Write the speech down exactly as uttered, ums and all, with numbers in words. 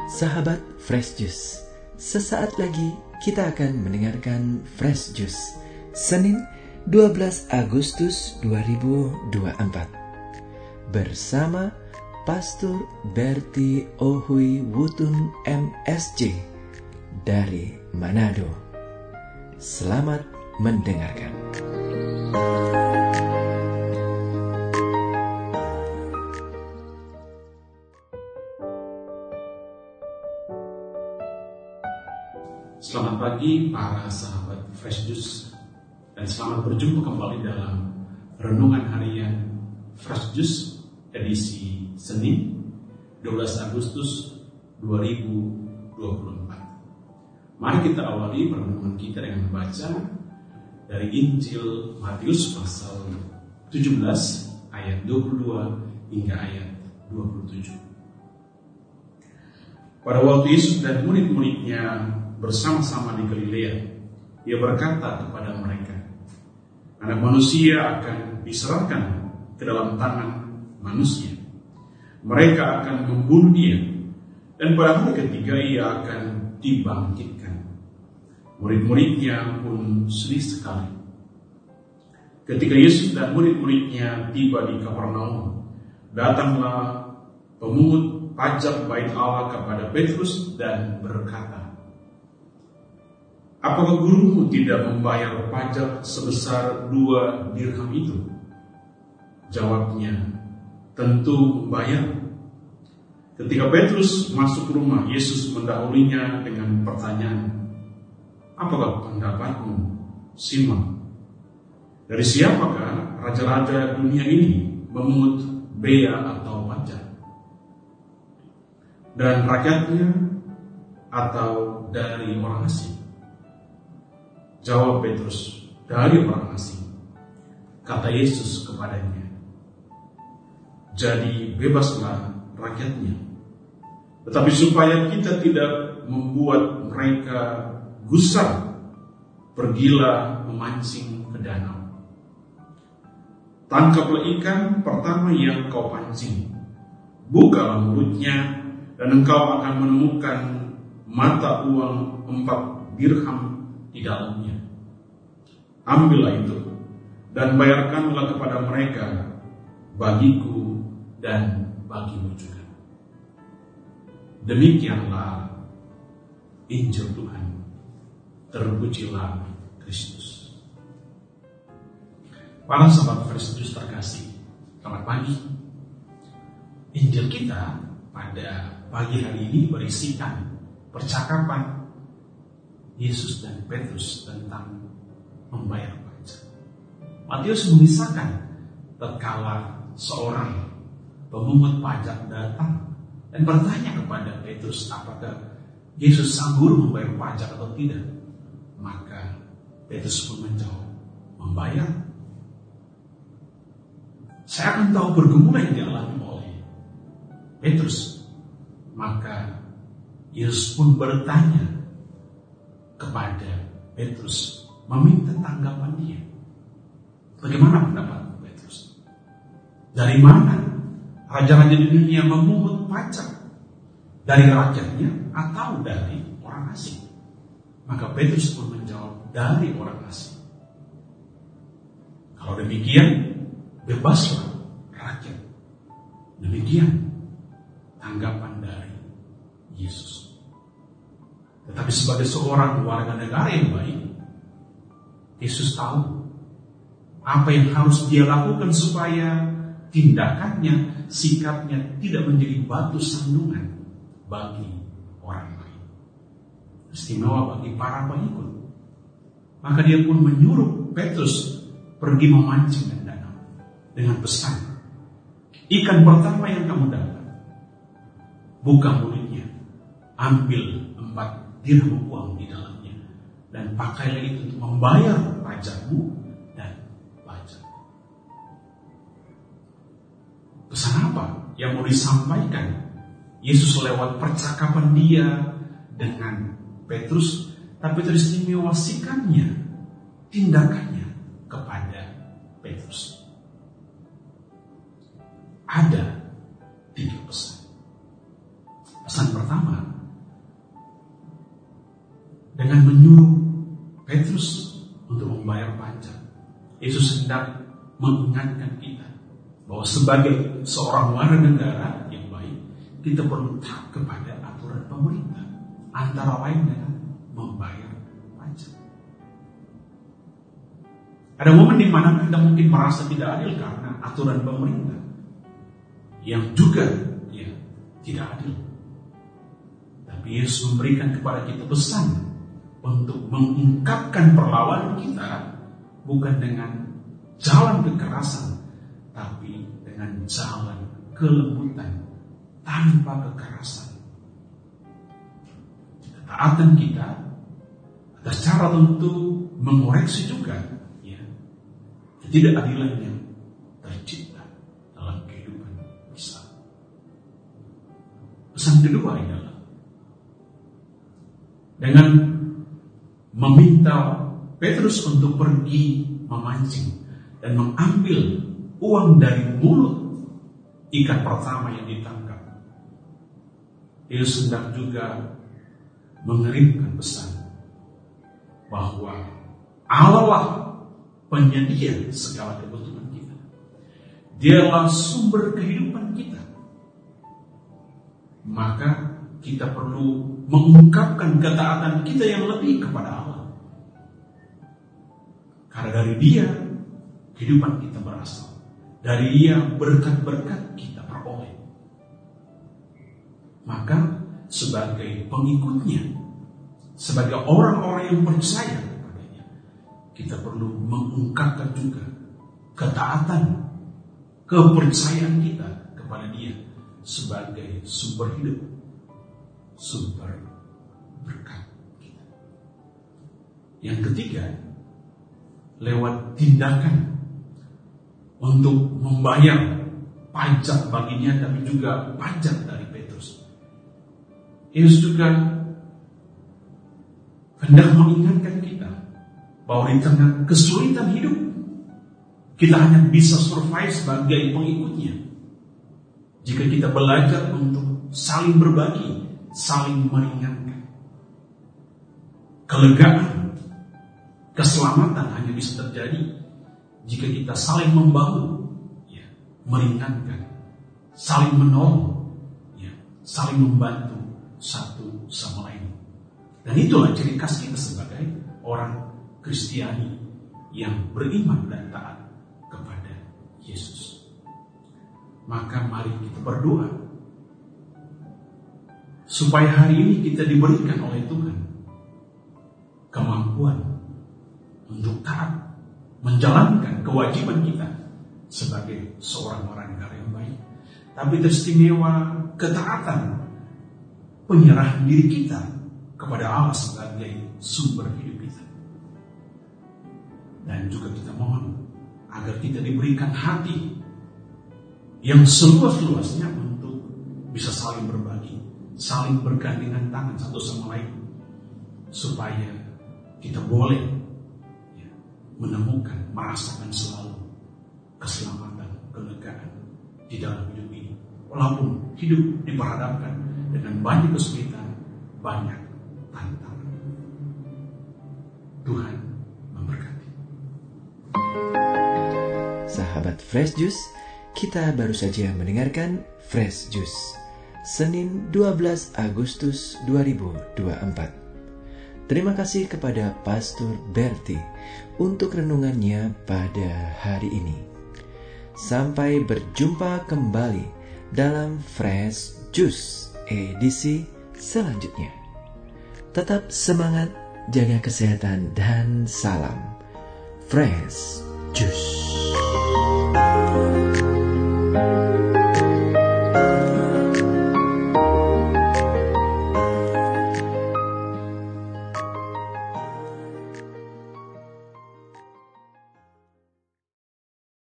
Sahabat Fresh Juice, sesaat lagi kita akan mendengarkan Fresh Juice Senin dua belas Agustus dua ribu dua puluh empat bersama Pastor Berti Ohui Wutun M Si dari Manado. Selamat mendengarkan. Selamat pagi para sahabat Fresh Juice, dan selamat berjumpa kembali dalam Renungan Harian Fresh Juice edisi Senin dua belas Agustus dua ribu dua puluh empat. Mari kita awali perenungan kita dengan membaca dari Injil Matius pasal tujuh belas ayat dua puluh dua hingga ayat dua puluh tujuh. Pada waktu Yesus dan murid-muridnya bersama-sama di Galilea, Ia berkata kepada mereka, Anak manusia akan diserahkan ke dalam tangan manusia. Mereka akan membunuh Dia, dan pada hari ketiga Ia akan dibangkitkan. Murid-muridnya pun sedih sekali. Ketika Yesus dan murid-muridnya tiba di Kapernaum, datanglah pemungut pajak bait Allah kepada Petrus dan berkata, Apakah gurumu tidak membayar pajak sebesar dua dirham itu? Jawabnya, tentu membayar. Ketika Petrus masuk rumah, Yesus mendahulinya dengan pertanyaan, Apakah pendapatmu, Simon? Dari siapakah raja-raja dunia ini memungut bea atau pajak? Dan rakyatnya atau dari orang asing? Jawab Petrus, dari orang asing. Kata Yesus kepadanya, jadi bebaslah rakyatnya. Tetapi supaya kita tidak membuat mereka gusar, pergilah memancing ke danau. Tangkaplah ikan pertama yang kau pancing, bukalah mulutnya, dan engkau akan menemukan mata uang empat dirham di dalamnya. Ambillah itu dan bayarkanlah kepada mereka, bagiku dan bagimu juga. Demikianlah Injil Tuhan. Terpujilah Kristus. Para sahabat Fresh Juice terkasih, selamat pagi. Injil kita pada pagi hari ini berisikan percakapan Yesus dan Petrus tentang membayar pajak. Matius mengisahkan tatkala seorang pemungut pajak datang dan bertanya kepada Petrus apakah Yesus sanggup membayar pajak atau tidak. Maka Petrus pun menjawab, membayar. Saya akan tahu pergumulan yang dialami oleh Petrus. Maka Yesus pun bertanya kepada Petrus, meminta tanggapan dia. Bagaimana pendapat Petrus? Dari mana raja-raja di dunia memungut pajak? Dari rakyatnya atau dari orang asing? Maka Petrus pun menjawab, dari orang asing. Kalau demikian, bebaslah rakyat. Demikian tanggapan dari Yesus. Tetapi sebagai seorang warga negara yang baik, Yesus tahu apa yang harus dia lakukan supaya tindakannya, sikapnya tidak menjadi batu sandungan bagi orang lain. Istimewa bagi para pengikut. Maka dia pun menyuruh Petrus pergi memancing di danau dengan pesan, ikan pertama yang kamu dapat, buka mulutnya, ambil empat dirham uang di dalamnya, dan pakailah itu untuk membayar pajakmu dan pajak. Pesan apa yang mau disampaikan Yesus lewat percakapan dia dengan Petrus, tapi teristimewakannya tindakannya kepada Petrus. Ada tiga pesan. Pesan pertama, Yesus hendak mengingatkan kita bahwa sebagai seorang warga negara yang baik, kita perlu taat kepada aturan pemerintah, antara lain dengan membayar pajak. Ada momen di mana kita mungkin merasa tidak adil karena aturan pemerintah yang juga ya, tidak adil. Tapi Yesus memberikan kepada kita pesan untuk mengungkapkan perlawanan kita bukan dengan jalan kekerasan, tapi dengan jalan kelembutan tanpa kekerasan. Ketaatan kita ada cara tentu mengoreksi juga ya, ketidakadilan yang tercipta dalam kehidupan kita. Pesan kedua adalah dengan meminta Petrus untuk pergi memancing dan mengambil uang dari mulut ikan pertama yang ditangkap. Yesus hendak juga mengirimkan pesan bahwa Allah lah penyedia segala kebutuhan kita. Dialah sumber kehidupan kita. Maka kita perlu mengungkapkan ketaatan kita yang lebih kepada Allah. Karena dari Dia kehidupan kita berasal. Dari Dia berkat-berkat kita peroleh. Maka sebagai pengikutnya, sebagai orang-orang yang percaya kepadanya, kita perlu mengungkapkan juga ketaatan, kepercayaan kita kepada Dia sebagai sumber hidup, sumber berkat kita. Yang ketiga, lewat tindakan untuk membayar pajak baginya, tapi juga pajak dari Petrus. Yesus juga hendak mengingatkan kita bahwa di tengah kesulitan hidup, kita hanya bisa survive sebagai pengikutnya jika kita belajar untuk saling berbagi, saling meringankan. Kelegaan, keselamatan hanya bisa terjadi jika kita saling membangun, ya, meringankan, saling menolong, ya, saling membantu satu sama lain. Dan itulah ciri khas kita sebagai orang Kristiani yang beriman dan taat kepada Yesus. Maka mari kita berdoa supaya hari ini kita diberikan oleh Tuhan kemampuan untuk taat, menjalankan kewajiban kita sebagai seorang orang negara yang baik. Tapi teristimewa ketaatan, penyerahan diri kita kepada Allah sebagai sumber hidup kita. Dan juga kita mohon agar kita diberikan hati yang seluas-luasnya untuk bisa saling berbagi, saling bergandengan tangan satu sama lain, supaya kita boleh ya, menemukan, merasakan selalu keselamatan, kelegaan di dalam hidup ini. Walaupun hidup diperhadapkan dengan banyak kesulitan, banyak tantangan. Tuhan memberkati. Sahabat Fresh Juice, kita baru saja mendengarkan Fresh Juice Senin dua belas Agustus dua ribu dua puluh empat. Terima kasih kepada Pastor Berti untuk renungannya pada hari ini. Sampai berjumpa kembali dalam Fresh Juice edisi selanjutnya. Tetap semangat, jaga kesehatan, dan salam Fresh Juice.